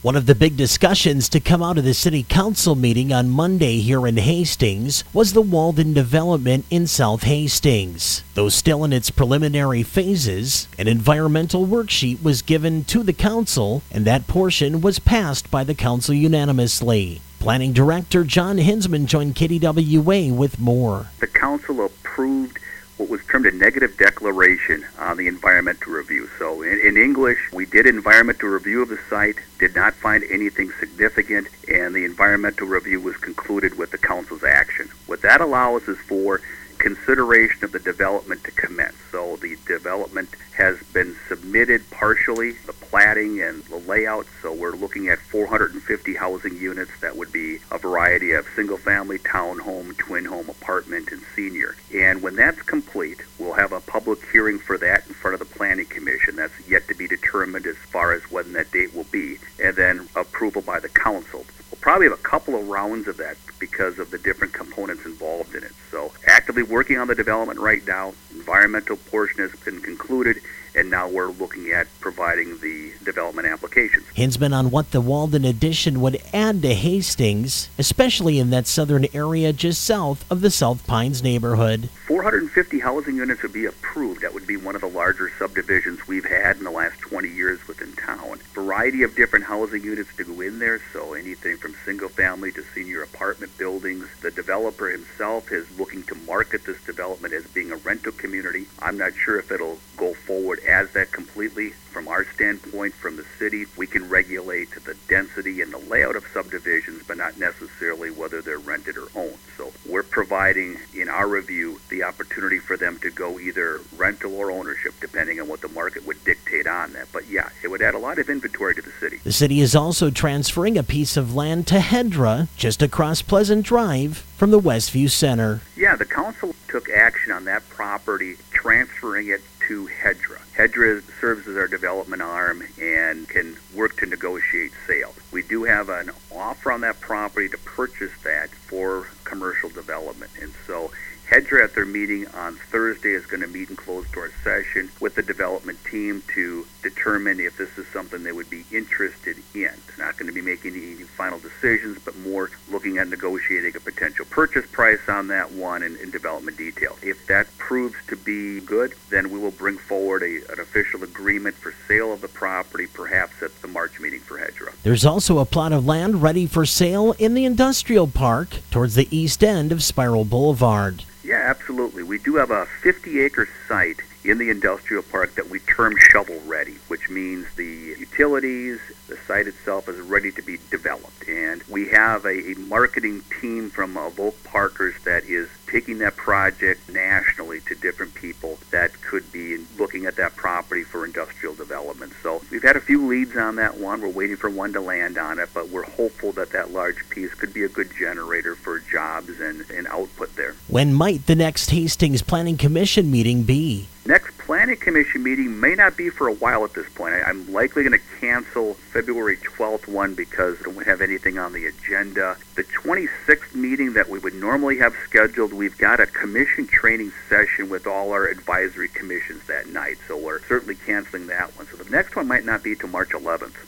One of the big discussions to come out of the City Council meeting on Monday here in Hastings was the Walden development in South Hastings. Though still in its preliminary phases, an environmental worksheet was given to the council, and that portion was passed by the council unanimously. Planning Director John Hinsman joined KDWA with more. The council approved what was termed a negative declaration on the environmental review. So in English, we did environmental review of the site, did not find anything significant, and the environmental review was concluded with the council's action. What that allows is for consideration of the development to commence. So the development has been submitted partially, the platting and the layout. So we're looking at 450 housing units. That would be a variety of single-family, townhome, twin home, apartment, and senior. And when that's complete, we'll have a public hearing for that in front of the Planning Commission. That's yet to be determined as far as when that date will be, and then approval by the council. We'll probably have a couple of rounds of that because of the different components involved in it. So actively working on the development right now. Environmental portion has been concluded, and now we're looking at providing the development applications. Hinsman on what the Walden addition would add to Hastings, especially in that southern area just south of the South Pines neighborhood. 450 housing units would be approved. That would be one of the larger subdivisions we've had in the last 20 years within town. Variety of different housing units to go in there, so anything from single family to senior apartment buildings. The developer himself is looking to market this development as being a rental community. I'm not sure if it'll go forward as that completely. From our standpoint, from the city, we can regulate the density and the layout of subdivisions, but not necessarily whether they're rented or owned. So we're providing, in our review, the opportunity for them to go either rental or ownership, depending on what the market would dictate on that. But yeah, it would add a lot of inventory to the city. The city is also transferring a piece of land to Hedra, just across Pleasant Drive from the Westview Center. Yeah, the council took action on that property, transferring it to Hedra. Hedra serves as our development arm and can work to negotiate sale. We do have an offer on that property to purchase that for commercial development. And so Hedra at their meeting on Thursday is going to meet in closed-door session with the development team to determine if this is something they would be interested in. It's not going to be making any final decisions, but more looking at negotiating a potential purchase price on that one and development details. If that proves to be good, then we will bring forward an official agreement for sale of the property, perhaps at the March meeting for Hedra. There's also a plot of land ready for sale in the industrial park towards the east end of Spiral Boulevard. Yeah, absolutely. We do have a 50-acre site in the industrial park that we term shovel-ready, which means the utilities, the site itself is ready to be developed. And we have a marketing team from Volk Partners that is taking that project nationally to different people that could be looking at that property for industrial development. So we've had a few leads on that one. We're waiting for one to land on it, but we're hopeful that that large piece could be a good generator for jobs and output there. When might the next Hastings Planning Commission meeting be? Next Planning Commission meeting may not be for a while at this point. I'm likely going to cancel February 12th one because I don't have anything on the agenda. The 26th meeting that we would normally have scheduled, we've got a commission training session with all our advisory commissions that night, so we're certainly canceling that one. So the next one might not be till March 11th.